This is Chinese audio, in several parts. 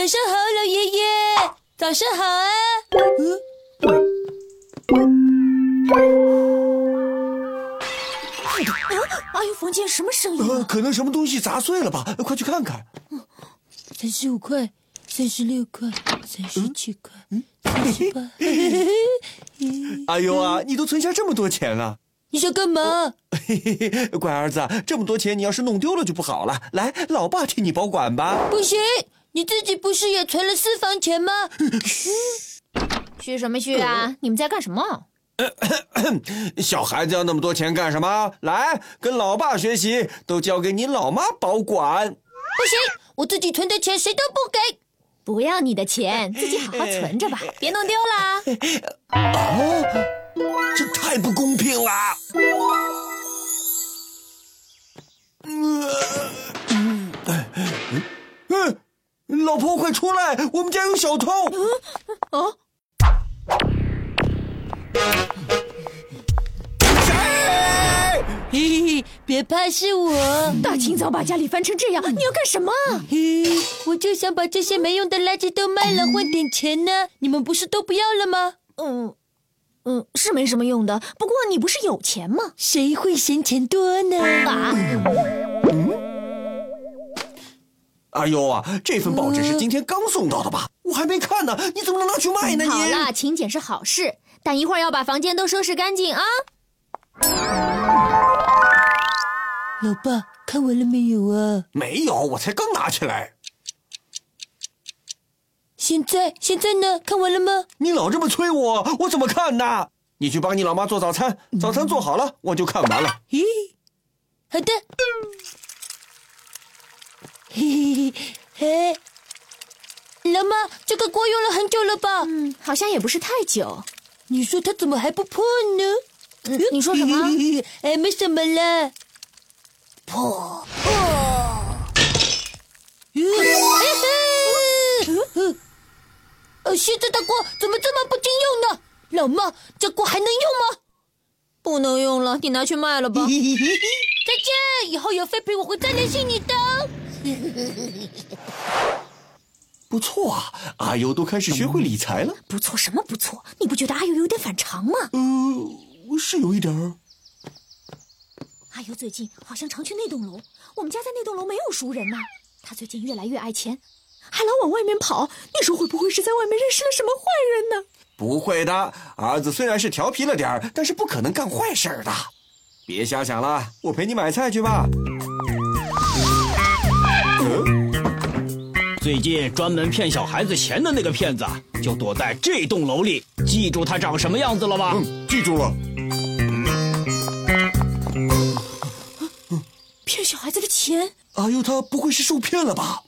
早上好，老爷爷。早上好啊。 阿姨房间什么声音可能什么东西砸碎了吧，快去看看。 35块，36块，37块，38。 哎呦啊，你都存下这么多钱啊！ 你想干嘛？ 乖儿子，这么多钱你要是弄丢了就不好了。来，老爸替你保管吧。 不行，你自己不是也存了私房钱吗？ 嘘什么嘘啊？你们在干什么？ 小孩子要那么多钱干什么？来，跟老爸学习，都交给你老妈保管。 不行，我自己存的钱谁都不给。 不要你的钱，自己好好存着吧，别弄丢了。 这太不公平了！老婆，快出来！我们家有小偷！ 嘿嘿，别怕，是我。 大清早把家里翻成这样，你要干什么？ 我就想把这些没用的垃圾都卖了，换点钱呢。你们不是都不要了吗？ 是没什么用的。不过你不是有钱吗？ 谁会嫌钱多呢？ 哎呦啊，这份报纸是今天刚送到的吧？我还没看呢，你怎么能拿去卖呢？你好了，勤俭是好事，但一会儿要把房间都收拾干净啊。 老爸，看完了没有啊？ 没有，我才刚拿起来。 现在呢？看完了吗？ 你老这么催我，我怎么看呢？你去帮你老妈做早餐，早餐做好了，我就看完了。 咦，好的。嘿，老妈，这个锅用了很久了吧？ 好像也不是太久。 你说它怎么还不破呢？ 你说什么？ 没什么了。 破。 现在的锅怎么这么不经用呢？老妈，这锅还能用吗？ 不能用了，你拿去卖了吧。 再见，以后有废品我会再联系你的。 不错啊，阿优都开始学会理财了。 不错什么不错？你不觉得阿优有点反常吗？ 是有一点儿。 阿优最近好像常去那栋楼，我们家在那栋楼没有熟人呢。他最近越来越爱钱，还老往外面跑。你说会不会是在外面认识了什么坏人呢？ 不会的，儿子虽然是调皮了点儿，但是不可能干坏事的。别瞎想了，我陪你买菜去吧。 最近专门骗小孩子钱的那个骗子就躲在这栋楼里，记住他长什么样子了吧？ 记住了。 骗小孩子的钱？ 阿优他不会是受骗了吧？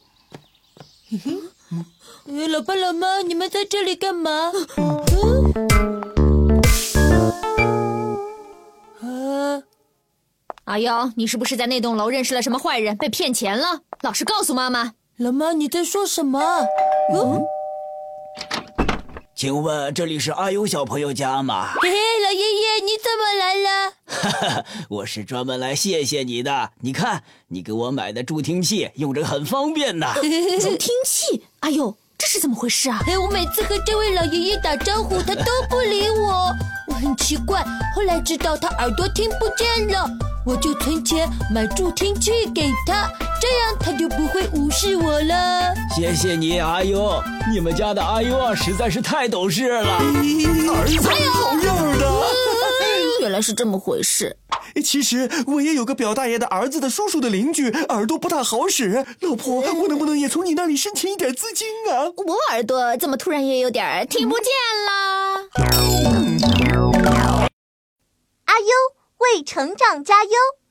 老爸老妈，你们在这里干嘛？ 阿优，你是不是在那栋楼认识了什么坏人，被骗钱了？老实告诉妈妈。 老妈，你在说什么？ 请问这里是阿优小朋友家吗？ 嘿嘿，老爷爷，你怎么来了？ 我是专门来谢谢你的。你看，你给我买的助听器用着很方便呢。 助听器？阿优，这是怎么回事啊？ 我每次和这位老爷爷打招呼，他都不理我，我很奇怪。后来知道他耳朵听不见了，我就存钱买助听器给他，这样他就不会无视我了。 谢谢你，阿优。你们家的阿优啊，实在是太懂事了。 儿子好样的！ 原来是这么回事。 其实我也有个表大爷的儿子的叔叔的邻居，耳朵不大好使。老婆，我能不能也从你那里申请一点资金啊？ 我耳朵怎么突然也有点听不见了？ 阿优为成长加油。